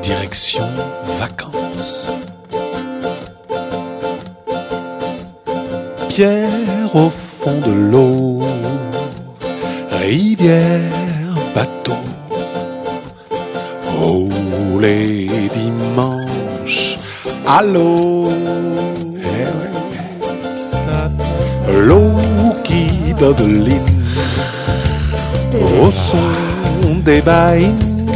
Direction vacances. Pierre au fond de l'eau, rivière, bateau. Oh, les dimanches à l'eau. L'eau qui dodeline au son des baïnes.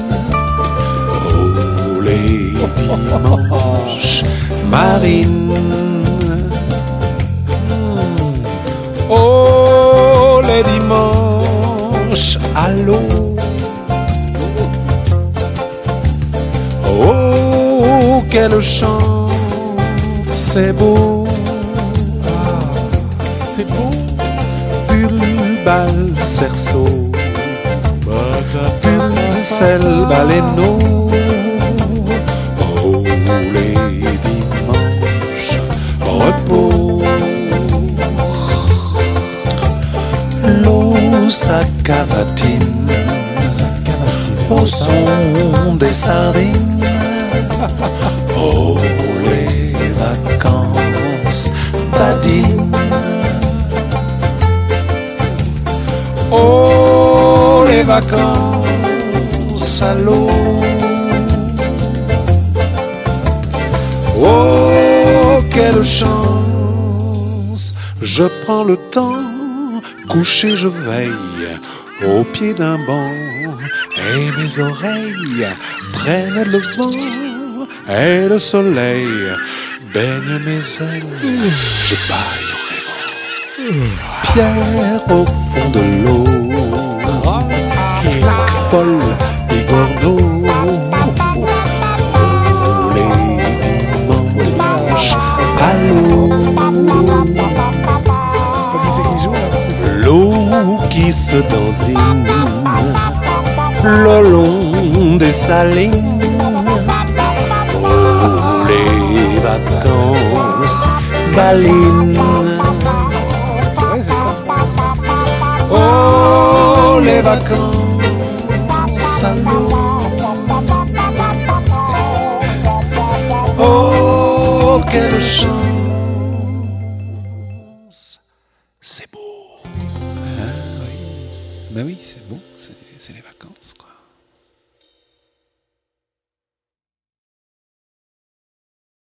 Oh, les dimanches marines. Oh, les dimanches à l'eau. Oh, quel chant, c'est beau. C'est beau. Pulbal cerceau, pulsel baleineau. Oh, les dimanches repos. L'eau sa cavatine au son des sardines. Oh, les vacances badines. Oh, les vacances à l'eau. Oh, quelle chance. Je prends le temps, couché je veille au pied d'un banc, et mes oreilles prennent le vent, et le soleil baigne mes ailes. Je baille en rêvant. Pierre au fond de l'eau, claque folle et gorneau. Oh, les dimanches à l'eau. L'eau qui se dandine le long des salines. Oh, les vacances balines. Oh, les vacances à l'eau. Oh, quelle chance. C'est beau. Ah, oui. Ben oui, c'est beau, c'est les vacances, quoi.